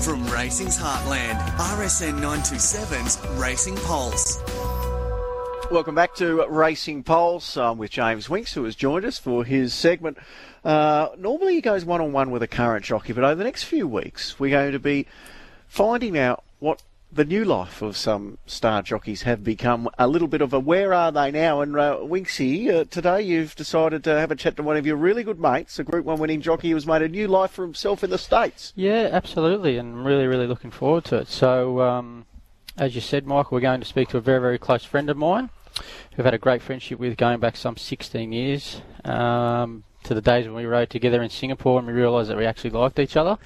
From racing's heartland, RSN 927's Racing Pulse. Welcome back to Racing Pulse. I'm with James Winks, who has joined us for his segment. Normally he goes one-on-one with a current jockey, but over the next few weeks we're going to be finding out what the new life of some star jockeys have become. A little bit of a where are they now? And Winksy, today you've decided to have a chat to one of your really good mates, a Group 1 winning jockey who's made a new life for himself in the States. Yeah, absolutely, and I'm really, really looking forward to it. So, as you said, Michael, we're going to speak to a very, very close friend of mine who I've had a great friendship with going back some 16 years, to the days when we rode together in Singapore and we realised that we actually liked each other.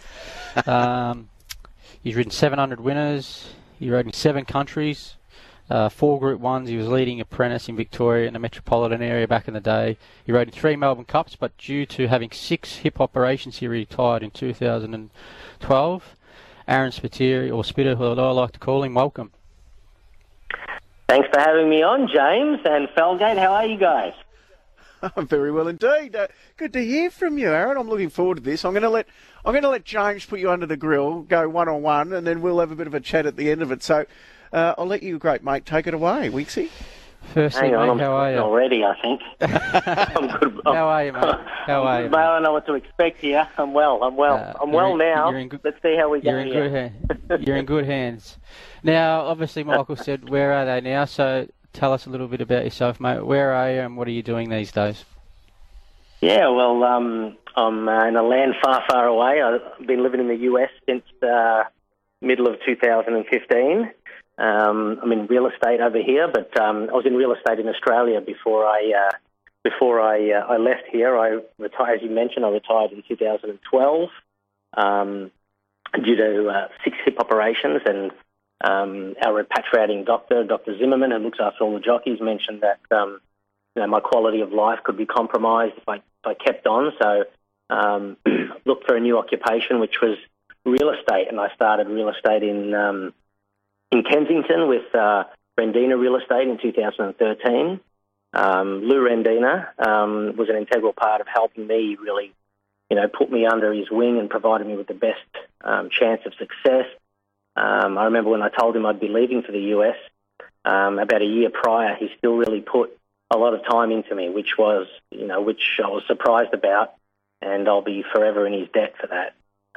He's ridden 700 winners. He rode in 7 countries, 4 Group 1s. He was leading apprentice in Victoria in the metropolitan area back in the day. He rode in 3 Melbourne Cups, but due to having 6 hip operations, he retired in 2012. Aaron Spiteri, or Spitter, who I like to call him, welcome. Thanks for having me on, James and Felgate. How are you guys? I'm very well indeed. Good to hear from you, Aaron. I'm looking forward to this. I'm going to let James put you under the grill, go one-on-one, and then we'll have a bit of a chat at the end of it. So I'll let you, great mate, take it away, Winksy. Firstly, Hang on, mate, how are you? Already, I think. I'm good. How are you, mate? How are you, mate? I don't know what to expect here. I'm well. I'm well now. Let's see how we go. You're in good hands. Now, obviously, Michael said, where are they now? So tell us a little bit about yourself, mate. Where are you and what are you doing these days? Yeah, well, I'm in a land far, far away. I've been living in the US since middle of 2015. I'm in real estate over here, but I was in real estate in Australia before I left here. I retired, as you mentioned, I retired in 2012 due to 6 hip operations, and our repatriating doctor, Dr. Zimmerman, who looks after all the jockeys, mentioned that my quality of life could be compromised if I kept on. So looked for a new occupation, which was real estate, and I started real estate in Kensington with Rendina Real Estate in 2013. Lou Rendina was an integral part of helping me really, put me under his wing and provided me with the best chance of success. I remember when I told him I'd be leaving for the US about a year prior, he still really put a lot of time into me, which I was surprised about, and I'll be forever in his debt for that.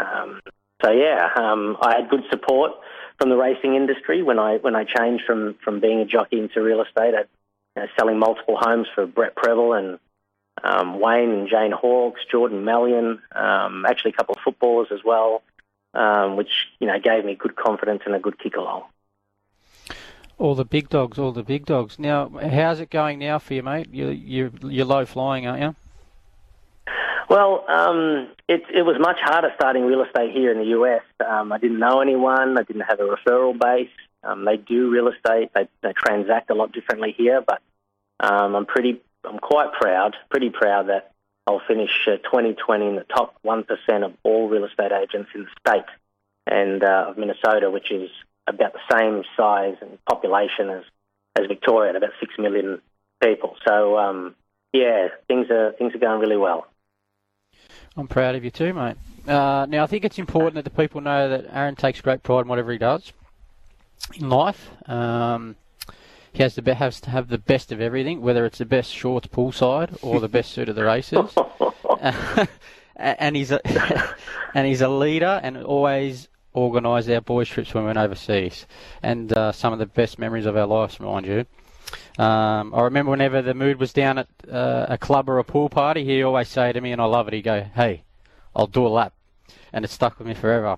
I had good support from the racing industry when I changed from being a jockey into real estate. Selling multiple homes for Brett Preble and Wayne and Jane Hawkes, Jordan Mallion, actually a couple of footballers as well, which gave me good confidence and a good kick along. All the big dogs. Now, how's it going now for you, mate? You're low flying, aren't you? Well, it was much harder starting real estate here in the US. I didn't know anyone. I didn't have a referral base. They do real estate. They transact a lot differently here, but I'm pretty proud that I'll finish 2020 in the top 1% of all real estate agents in the state and of Minnesota, which is about the same size and population as Victoria, at about 6 million people. So things are going really well. I'm proud of you too, mate. Now, I think it's important that the people know that Aaron takes great pride in whatever he does in life. He has to have the best of everything, whether it's the best shorts poolside or the best suit of the races. And he's a leader and always organised our boys' trips when we went overseas. And some of the best memories of our lives, mind you. I remember whenever the mood was down at a club or a pool party, he'd always say to me, and I love it, he'd go, "Hey, I'll do a lap." And it stuck with me forever.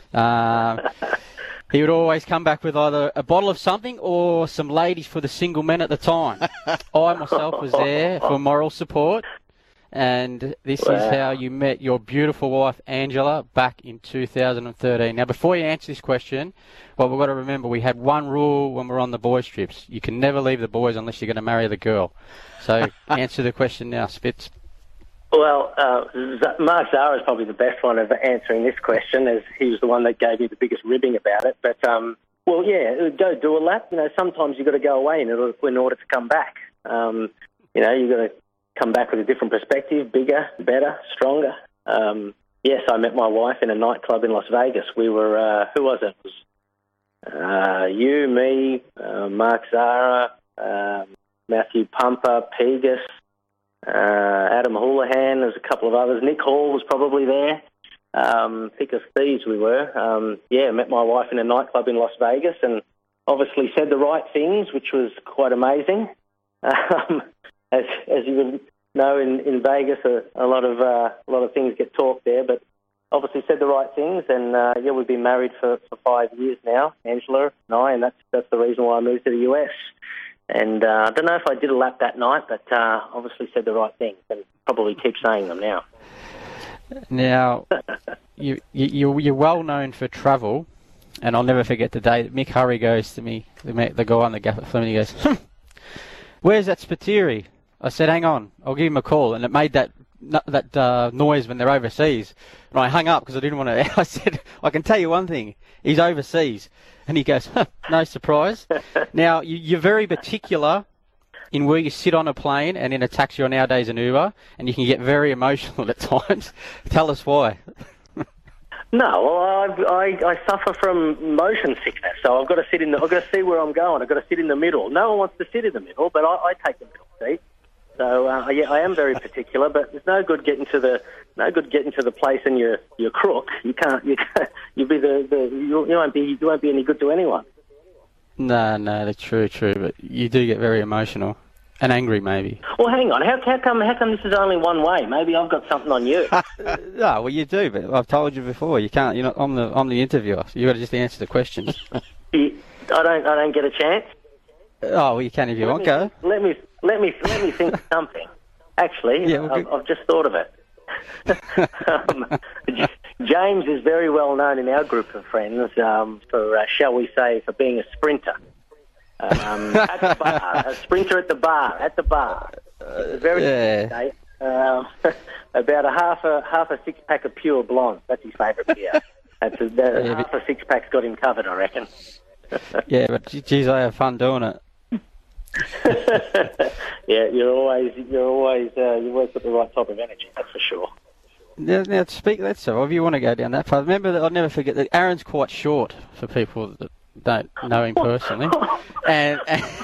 He would always come back with either a bottle of something or some ladies for the single men at the time. I myself was there for moral support. And this is how you met your beautiful wife, Angela, back in 2013. Now, before you answer this question, well, we've got to remember we had one rule when we're on the boys' trips. You can never leave the boys unless you're going to marry the girl. So answer the question now, Spitz. Well, Mark Zahra is probably the best one of answering this question, as he was the one that gave me the biggest ribbing about it. But, go do a lap. Sometimes you've got to go away in order to come back. You've got to come back with a different perspective, bigger, better, stronger. Yes, I met my wife in a nightclub in Las Vegas. We were, who was it? It was you, me, Mark Zara, Matthew Pumper, Pegas, Adam Houlihan. There's a couple of others. Nick Hall was probably there. Thick as thieves we were. Met my wife in a nightclub in Las Vegas and obviously said the right things, which was quite amazing. As you would know, in Vegas, a lot of things get talked there, but obviously said the right things. And we've been married for 5 years now, Angela and I, and that's the reason why I moved to the US. And I don't know if I did a lap that night, but obviously said the right things and probably keep saying them now. Now, you're well known for travel, and I'll never forget the day that Mick Hurry goes to me, the guy on the gaff at Fleming, he goes, "Where's that Spiteri?" I said, "Hang on, I'll give him a call," and it made that noise when they're overseas. And I hung up because I didn't want to. I said, "I can tell you one thing, he's overseas," and he goes, "No surprise." Now, you're very particular in where you sit on a plane and in a taxi or nowadays an Uber, and you can get very emotional at times. Tell us why. No, well, I suffer from motion sickness, so I've got to sit in. I've got to see where I'm going. I've got to sit in the middle. No one wants to sit in the middle, but I take the middle seat. So I am very particular, but there's no good getting to the place and you're crook. You won't be any good to anyone. No, that's true, but you do get very emotional and angry, maybe. Well, hang on. How come this is only one way? Maybe I've got something on you. No, well, you do, but I've told you before. You can't. You're not. I'm the interviewer. So you got to just answer the questions. I don't get a chance. Oh, well, you can if you want. Go. Let me think of something. Actually, Yeah, I've just thought of it. James is very well known in our group of friends for, shall we say, for being a sprinter. At the bar, a sprinter at the bar. It's a very good day. About a half a six pack of Pure Blonde. That's his favourite beer. Half a six pack's got him covered, I reckon. Yeah, but geez, I have fun doing it. Yeah, you always got the right type of energy. That's for sure. Now speak that so. If you want to go down that path, remember that I'll never forget that Aaron's quite short for people that don't know him personally, and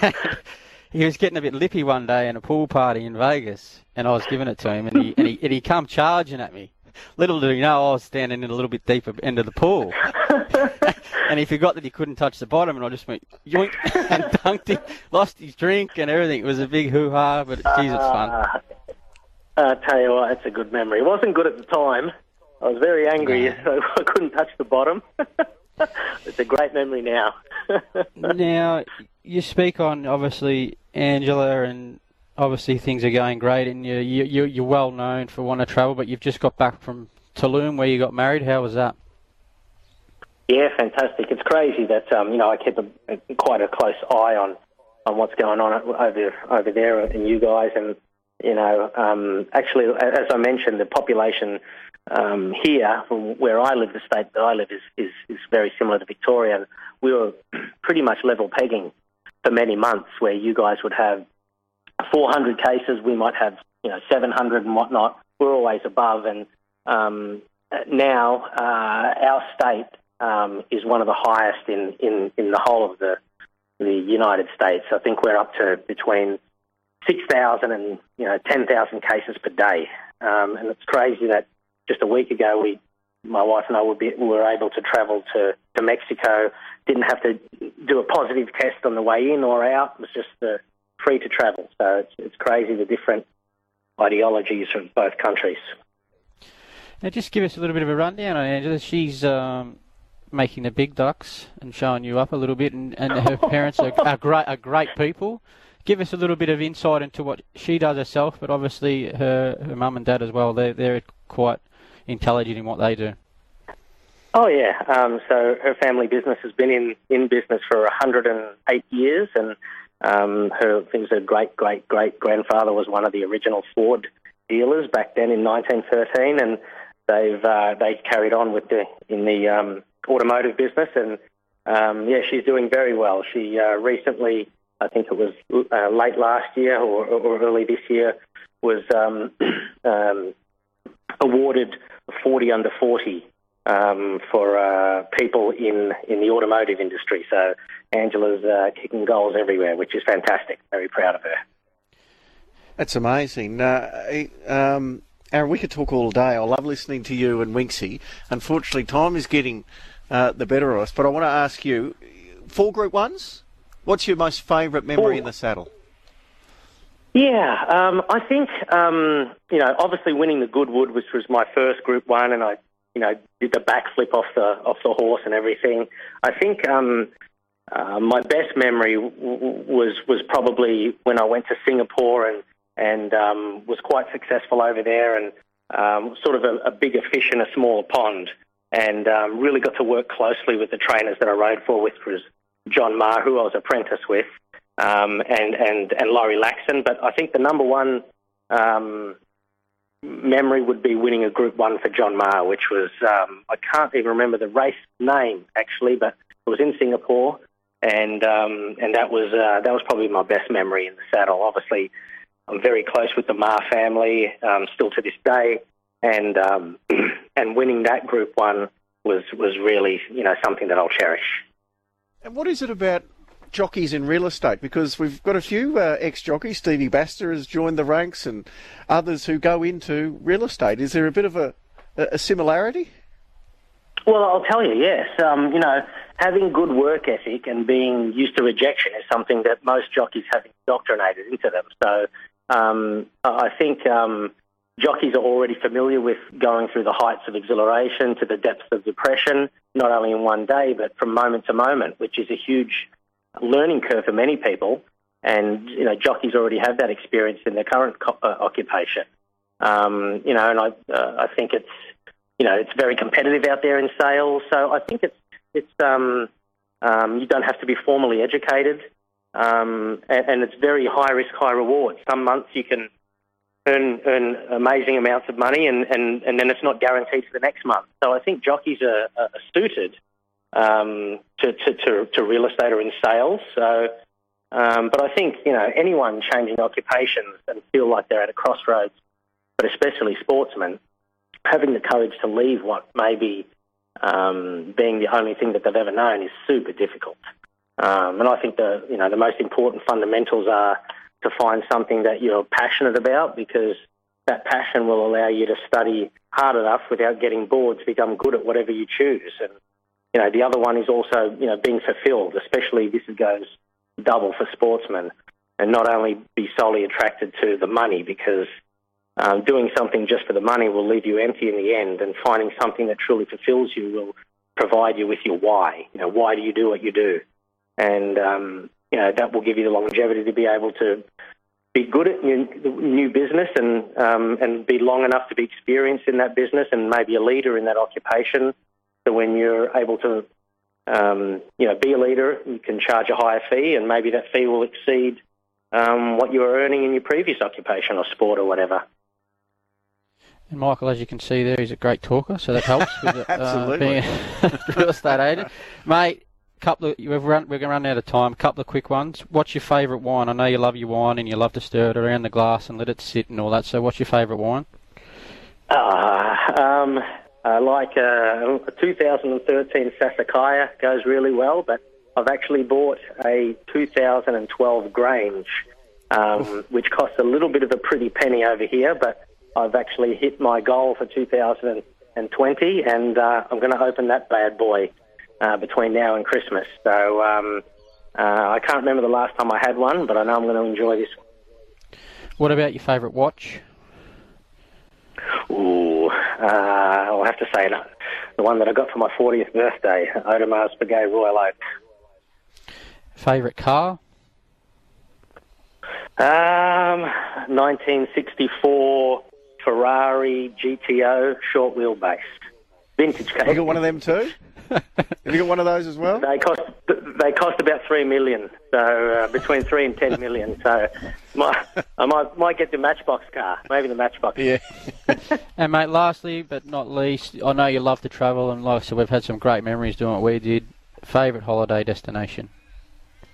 he was getting a bit lippy one day in a pool party in Vegas, and I was giving it to him, and he come charging at me. Little did he know I was standing in a little bit deeper end of the pool. And he forgot that he couldn't touch the bottom, and I just went yoink and dunked him, lost his drink and everything. It was a big hoo-ha, but geez, it's fun. I tell you what, it's a good memory. It wasn't good at the time. I was very angry, so I couldn't touch the bottom. It's a great memory now. Now, you speak on, obviously, Angela, and obviously things are going great, and you're well known for wanting to travel, but you've just got back from Tulum where you got married. How was that? Yeah, fantastic. It's crazy that I keep quite a close eye on what's going on over there and you guys. And actually, as I mentioned, the population here, from where I live, the state that I live, is very similar to Victoria. And we were pretty much level pegging for many months, where you guys would have 400 cases, we might have 700 and whatnot. We're always above, and now our state is one of the highest in the whole of the United States. I think we're up to between 6,000 and 10,000 cases per day, and it's crazy that just a week ago my wife and I were able to travel to Mexico. Didn't have to do a positive test on the way in or out. It was just free to travel. So it's crazy, the different ideologies from both countries. Now, just give us a little bit of a rundown on Angela. She's making the big ducks and showing you up a little bit, and her parents are great people. Give us a little bit of insight into what she does herself, but obviously her mum and dad as well. They're quite intelligent in what they do. Oh yeah. So her family business has been in business for 108 years, and her great grandfather was one of the original Ford dealers back then in 1913, and they carried on in the automotive business, and she's doing very well. She recently, I think it was late last year or early this year, was awarded 40 under 40 for people in the automotive industry. So Angela's kicking goals everywhere, which is fantastic. Very proud of her. That's amazing. Aaron, we could talk all day. I love listening to you and Winksy. Unfortunately, time is getting the better of us. But I want to ask you, 4 Group 1s, what's your most favourite memory in the saddle? Yeah, I think, obviously winning the Goodwood, which was my first Group 1, and I, did the backflip off the horse and everything. I think my best memory was probably when I went to Singapore and was quite successful over there, and sort of a bigger fish in a smaller pond, and really got to work closely with the trainers that I rode for, which was John Maher, who I was apprentice with, and Laurie Laxon. But I think the number one memory would be winning a Group 1 for John Maher, which was, I can't even remember the race name actually, but it was in Singapore, and that was probably my best memory in the saddle. Obviously, I'm very close with the Maher family still to this day, and winning that Group 1 was really something that I'll cherish. And what is it about jockeys in real estate? Because we've got a few ex-jockeys. Stevie Baster has joined the ranks, and others who go into real estate. Is there a bit of a similarity? Well, I'll tell you, yes. Having good work ethic and being used to rejection is something that most jockeys have indoctrinated into them. So I think jockeys are already familiar with going through the heights of exhilaration to the depths of depression, not only in one day, but from moment to moment, which is a huge learning curve for many people. And, jockeys already have that experience in their current occupation. And I think it's very competitive out there in sales. So I think it's you don't have to be formally educated, and it's very high risk, high reward. Some months you can earn amazing amounts of money, and then it's not guaranteed for the next month. So I think jockeys are suited to real estate or in sales. So, but I think anyone changing occupations and feel like they're at a crossroads, but especially sportsmen, having the courage to leave what may be being the only thing that they've ever known is super difficult. And I think the most important fundamentals are to find something that you're passionate about, because that passion will allow you to study hard enough without getting bored to become good at whatever you choose. And the other one is also being fulfilled, especially this goes double for sportsmen, and not only be solely attracted to the money, because doing something just for the money will leave you empty in the end, and finding something that truly fulfills you will provide you with your why. Why do you do what you do? And, that will give you the longevity to be able to be good at new business and be long enough to be experienced in that business and maybe a leader in that occupation. So when you're able to, be a leader, you can charge a higher fee, and maybe that fee will exceed what you were earning in your previous occupation or sport or whatever. And Michael, as you can see there, he's a great talker, so that helps with being a real estate agent. Mate, we're going to run out of time. A couple of quick ones. What's your favourite wine? I know you love your wine and you love to stir it around the glass and let it sit and all that. So what's your favourite wine? I like a 2013 Sassicaia, goes really well, but I've actually bought a 2012 Grange, which costs a little bit of a pretty penny over here, but I've actually hit my goal for 2020, and I'm going to open that bad boy between now and Christmas. So I can't remember the last time I had one, but I know I'm going to enjoy this one. What about your favourite watch? Ooh, I'll have to say the one that I got for my 40th birthday, Audemars Piguet Royal Oak. Favourite car? 1964 Ferrari GTO short wheelbase. Vintage car. You got one of them too? Have you got one of those as well? They cost about $3 million, so between $3 and $10 million. So I might get the Matchbox car, maybe the Matchbox. Yeah. And mate, lastly but not least, I know you love to travel, and like I said, we've had some great memories doing what we did. Favourite holiday destination?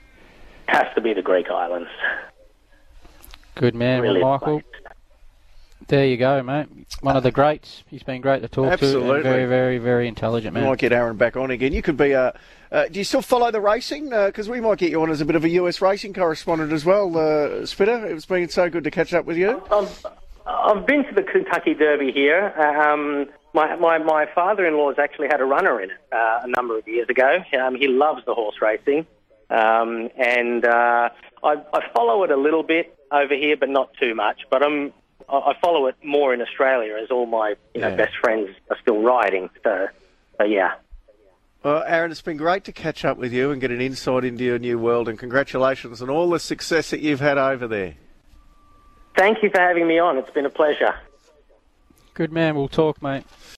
Has to be the Greek islands. Good man, Really well, Michael. There you go, mate. One of the greats. He's been great to talk Absolutely. to. And very, very, very intelligent We man. might get Aaron back on again. You could be do you still follow the racing? Because we might get you on as a bit of a US racing correspondent as well, Spitter. It's been so good to catch up with you. I've been to the Kentucky Derby here. My father-in-law's actually had a runner in it a number of years ago. He loves the horse racing. And I follow it a little bit over here, but not too much. But I follow it more in Australia, as all my best friends are still riding. So yeah. Well, Aaron, it's been great to catch up with you and get an insight into your new world, and congratulations on all the success that you've had over there. Thank you for having me on. It's been a pleasure. Good man. We'll talk, mate.